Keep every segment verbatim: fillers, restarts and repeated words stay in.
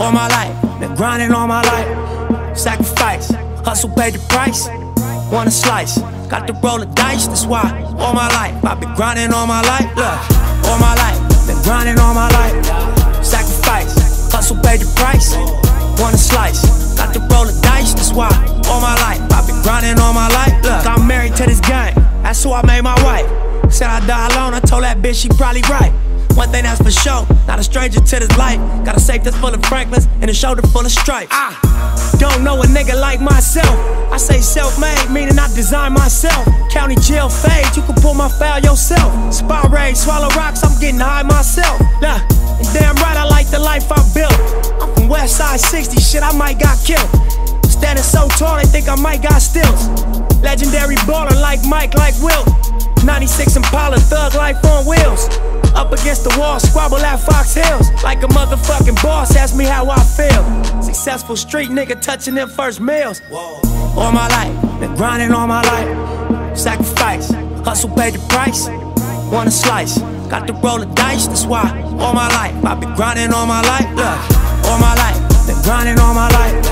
All my life, been grinding all my life. Sacrifice, hustle paid the price. Want a slice, got to roll the dice, that's why. All my life, I've been grinding all my life. Look, all my life, been grinding all my life. Sacrifice, hustle paid the price. Want a slice, got to roll the dice, that's why. All my life, I've been grinding all my life. Look, I'm married to this gang, that's who I made my wife. Said I die alone, I told that bitch she probably right. One thing that's for sure, not a stranger to this life. Got a safe that's full of Franklins and a shoulder full of stripes. I don't know a nigga like myself. I say self-made, meaning I design myself. County jail fade, you can pull my file yourself. Spot raid, swallow rocks, I'm getting high myself. Nah, and damn right I like the life I built. I'm from West Side sixty, shit I might got killed. Standing so tall, they think I might got stilts. Legendary baller like Mike, like Wilt. ninety-six Impala, thug life on wheels. Up against the wall, squabble at Fox Hills. Like a motherfucking boss, ask me how I feel. Successful street nigga touching them first meals. All my life, been grinding all my life. Sacrifice, hustle paid the price. Want a slice, got to roll the dice, that's why. All my life, I've been grinding all my life. Look, all my life, been grinding all my life.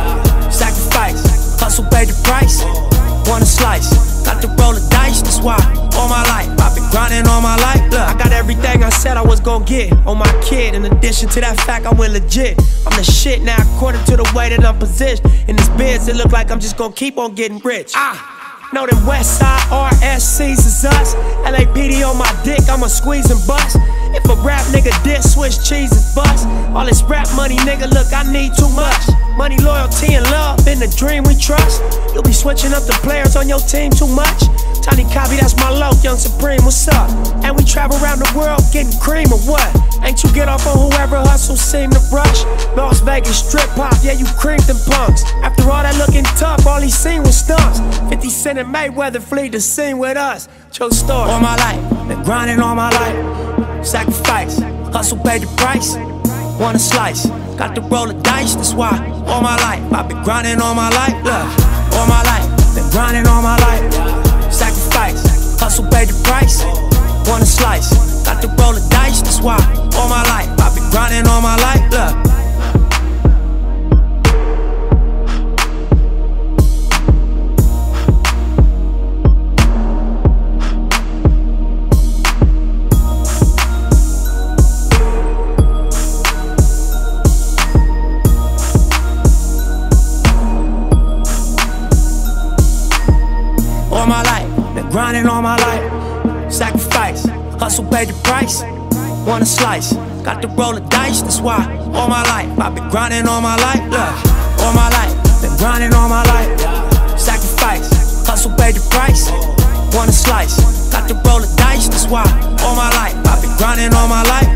Sacrifice, hustle paid the price. Want a slice, got to roll the dice, that's why. All my life, I've been grinding all my life. Look, I got everything I said I was gon' get on my kid. In addition to that fact, I went legit. I'm the shit now, according to the way that I'm positioned. In this biz, it look like I'm just gon' keep on getting rich. Ah, know them West Side R S Cs is us. L A P D on my dick, I'ma squeeze and bust. If a rap nigga diss, Swiss cheese is bust. All this rap money, nigga, look, I need too much. Money, loyalty, and love, in the dream we trust. You'll be switching up the players on your team too much. Tiny Copy, that's my low, Young Supreme, what's up? And we travel around the world getting cream or what? Ain't you get off on whoever hustle seem to rush? Las Vegas strip pop, yeah, you creamed them punks. After all that looking tough, all he seen was stunts. fifty Cent and Mayweather flee the scene with us. True story. All my life, been grinding all my life. Sacrifice, hustle paid the price. Want a slice, got to roll the dice, that's why. All my life, I've been grinding all my life. Look, all my life, been grinding all my life. Sacrifice, hustle paid the price. Want a slice, got to roll the dice, that's why. All my life, I've been grinding all my life. Look. All my life, been grinding all my life. Sacrifice, hustle paid the price. Want a slice, got to roll the dice, that's why. All my life, I've been grinding all my life. Look, all my life, been grinding all my life. Sacrifice, hustle paid the price. Want a slice, got to roll the dice, that's why. All my life, I've been grinding all my life.